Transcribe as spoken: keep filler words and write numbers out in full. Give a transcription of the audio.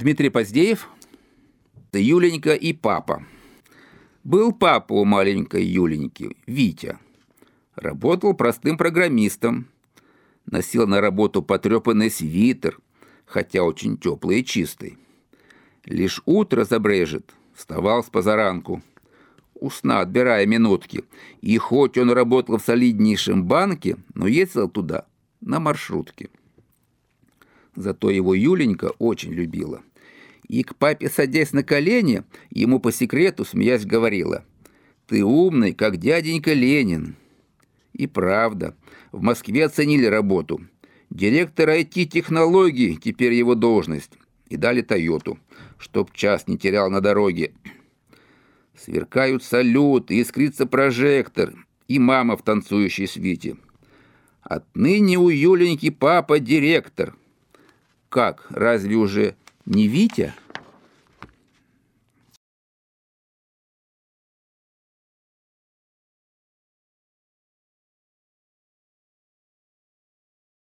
Дмитрий Поздеев, Юленька и папа. Был папа у маленькой Юленьки, Витя. Работал простым программистом. Носил на работу потрепанный свитер, хотя очень теплый и чистый. Лишь утро забрежет, вставал с позаранку, у сна отбирая минутки. И хоть он работал в солиднейшем банке, но ездил туда на маршрутке. Зато его Юленька очень любила. И к папе, садясь на колени, ему по секрету, смеясь, говорила: «Ты умный, как дяденька Ленин». И правда, в Москве оценили работу. Директор ай ти-технологий теперь его должность. И дали Тойоту, чтоб час не терял на дороге. Сверкают салюты, искрится прожектор, и мама в танцующей свите. Отныне у Юленьки папа директор. Как, разве уже не Витя?